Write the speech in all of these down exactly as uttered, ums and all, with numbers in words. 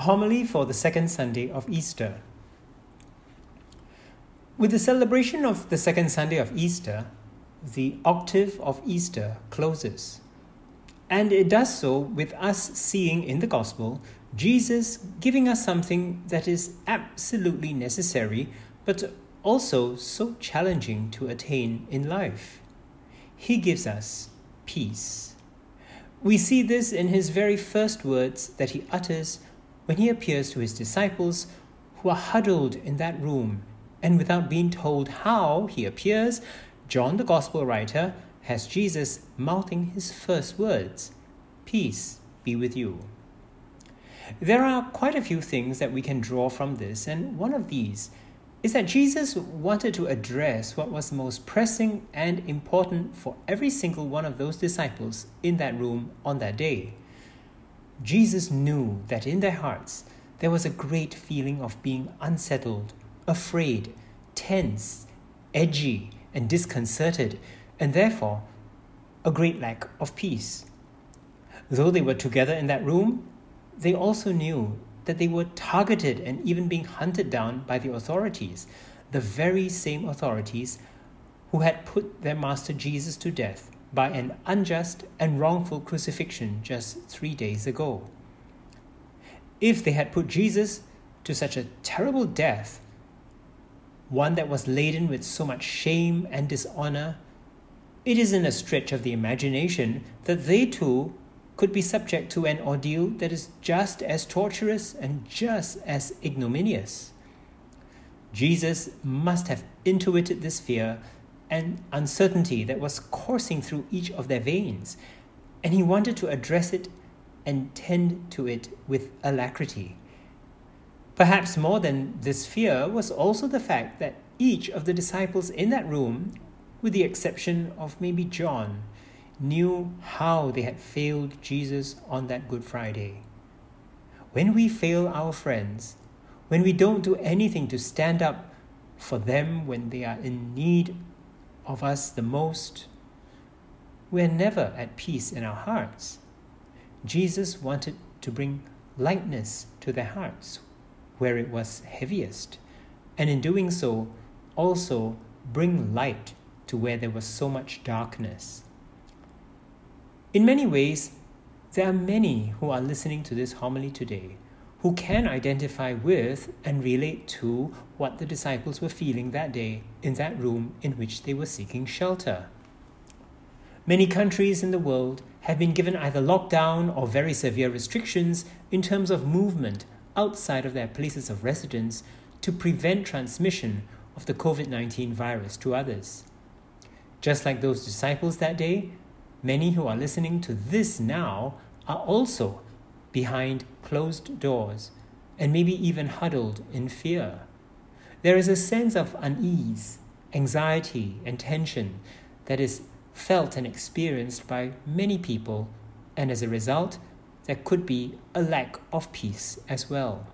Homily for the second Sunday of Easter. With the celebration of the second Sunday of Easter, the octave of Easter closes. And it does so with us seeing in the Gospel Jesus giving us something that is absolutely necessary, but also so challenging to attain in life. He gives us peace. We see this in his very first words that he utters when he appears to his disciples who are huddled in that room, and without being told how he appears, John the Gospel writer has Jesus mouthing his first words, "Peace be with you." There are quite a few things that we can draw from this, and one of these is that Jesus wanted to address what was most pressing and important for every single one of those disciples in that room on that day. Jesus knew that in their hearts there was a great feeling of being unsettled, afraid, tense, edgy, and disconcerted, and therefore a great lack of peace. Though they were together in that room, they also knew that they were targeted and even being hunted down by the authorities, the very same authorities who had put their master Jesus to death by an unjust and wrongful crucifixion just three days ago. If they had put Jesus to such a terrible death, one that was laden with so much shame and dishonor, it isn't a stretch of the imagination that they too could be subject to an ordeal that is just as torturous and just as ignominious. Jesus must have intuited this fear and uncertainty that was coursing through each of their veins, and he wanted to address it and tend to it with alacrity. Perhaps more than this fear was also the fact that each of the disciples in that room, with the exception of maybe John, knew how they had failed Jesus on that Good Friday. When we fail our friends, when we don't do anything to stand up for them when they are in need of us the most, we're never at peace in our hearts. Jesus wanted to bring lightness to their hearts where it was heaviest, and in doing so, also bring light to where there was so much darkness. In many ways, there are many who are listening to this homily today who can identify with and relate to what the disciples were feeling that day in that room in which they were seeking shelter. Many countries in the world have been given either lockdown or very severe restrictions in terms of movement outside of their places of residence to prevent transmission of the covid nineteen virus to others. Just like those disciples that day, many who are listening to this now are also behind closed doors and maybe even huddled in fear. There is a sense of unease, anxiety, and tension that is felt and experienced by many people, and as a result, there could be a lack of peace as well.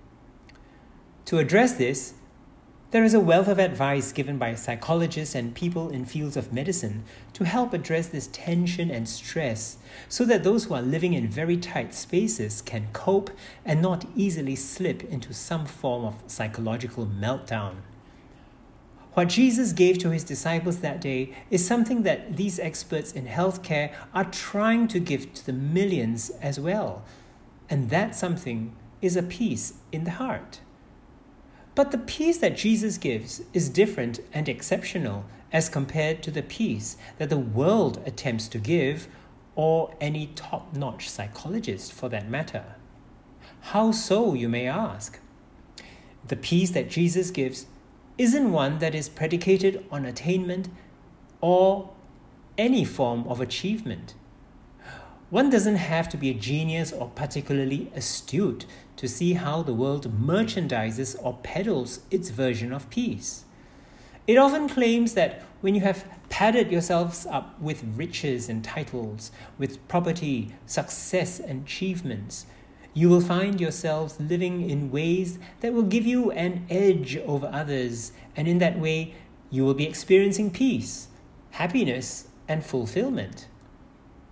To address this, there is a wealth of advice given by psychologists and people in fields of medicine to help address this tension and stress so that those who are living in very tight spaces can cope and not easily slip into some form of psychological meltdown. What Jesus gave to his disciples that day is something that these experts in healthcare are trying to give to the millions as well, and that something is a peace in the heart. But the peace that Jesus gives is different and exceptional as compared to the peace that the world attempts to give, or any top-notch psychologist for that matter. How so, you may ask? The peace that Jesus gives isn't one that is predicated on attainment or any form of achievement. One doesn't have to be a genius or particularly astute to see how the world merchandises or peddles its version of peace. It often claims that when you have padded yourselves up with riches and titles, with property, success and achievements, you will find yourselves living in ways that will give you an edge over others, and in that way, you will be experiencing peace, happiness, and fulfillment.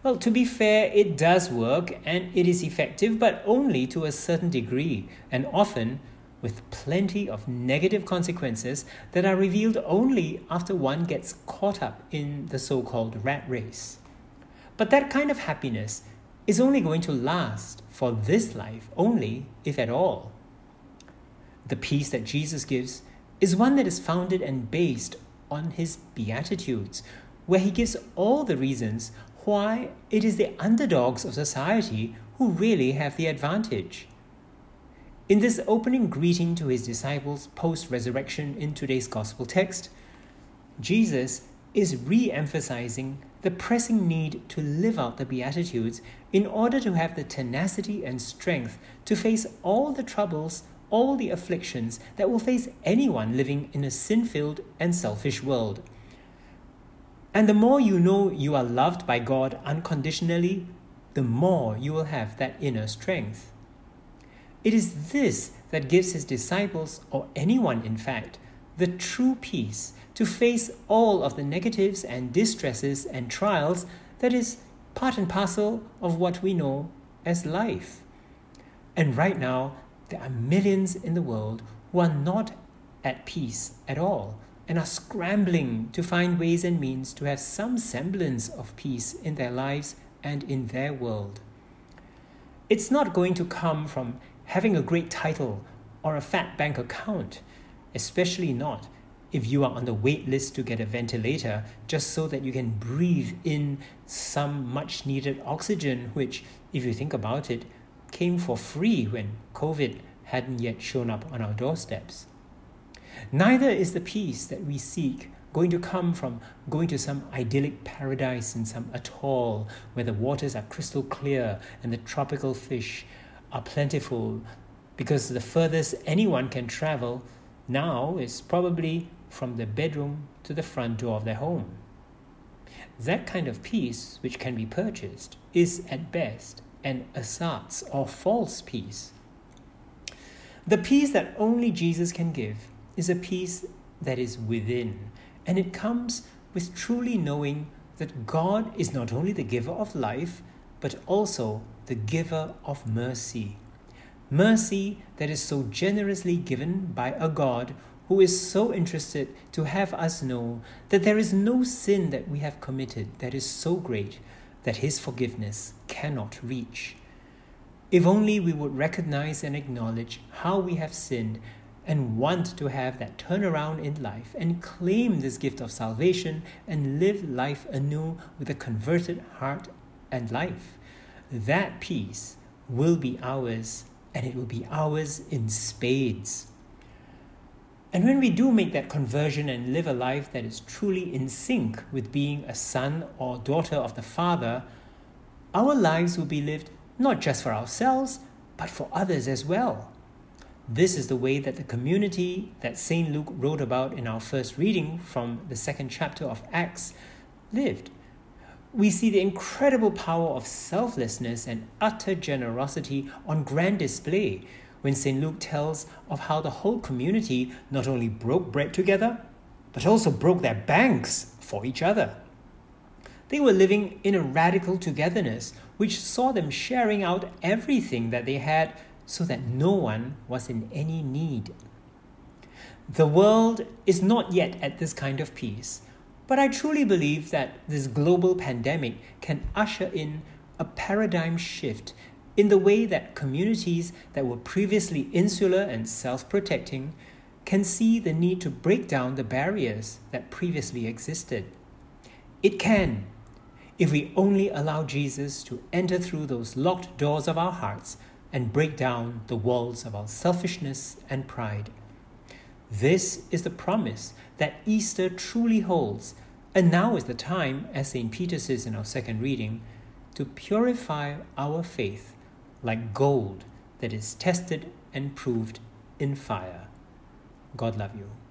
Well, to be fair, it does work and it is effective, but only to a certain degree, and often with plenty of negative consequences that are revealed only after one gets caught up in the so-called rat race. But that kind of happiness is only going to last for this life only, if at all. The peace that Jesus gives is one that is founded and based on his Beatitudes, where he gives all the reasons why it is the underdogs of society who really have the advantage. In this opening greeting to his disciples post-resurrection in today's gospel text, Jesus is re-emphasizing the pressing need to live out the Beatitudes in order to have the tenacity and strength to face all the troubles, all the afflictions that will face anyone living in a sin-filled and selfish world. And the more you know you are loved by God unconditionally, the more you will have that inner strength. It is this that gives his disciples, or anyone in fact, the true peace to face all of the negatives and distresses and trials that is part and parcel of what we know as life. And right now, there are millions in the world who are not at peace at all and are scrambling to find ways and means to have some semblance of peace in their lives and in their world. It's not going to come from having a great title or a fat bank account, especially not if you are on the wait list to get a ventilator just so that you can breathe in some much needed oxygen, which, if you think about it, came for free when COVID hadn't yet shown up on our doorsteps. Neither is the peace that we seek going to come from going to some idyllic paradise in some atoll where the waters are crystal clear and the tropical fish are plentiful, because the furthest anyone can travel now is probably from the bedroom to the front door of their home. That kind of peace, which can be purchased, is at best an ersatz or false peace. The peace that only Jesus can give is a peace that is within, and it comes with truly knowing that God is not only the giver of life, but also the giver of mercy. Mercy that is so generously given by a God who is so interested to have us know that there is no sin that we have committed that is so great that his forgiveness cannot reach. If only we would recognize and acknowledge how we have sinned and want to have that turnaround in life and claim this gift of salvation and live life anew with a converted heart and life, that peace will be ours, and it will be ours in spades. And when we do make that conversion and live a life that is truly in sync with being a son or daughter of the Father, our lives will be lived not just for ourselves, but for others as well. This is the way that the community that Saint Luke wrote about in our first reading from the second chapter of Acts lived. We see the incredible power of selflessness and utter generosity on grand display when Saint Luke tells of how the whole community not only broke bread together, but also broke their banks for each other. They were living in a radical togetherness which saw them sharing out everything that they had so that no one was in any need. The world is not yet at this kind of peace, but I truly believe that this global pandemic can usher in a paradigm shift in the way that communities that were previously insular and self-protecting can see the need to break down the barriers that previously existed. It can, if we only allow Jesus to enter through those locked doors of our hearts and break down the walls of our selfishness and pride. This is the promise that Easter truly holds, and now is the time, as Saint Peter says in our second reading, to purify our faith like gold that is tested and proved in fire. God love you.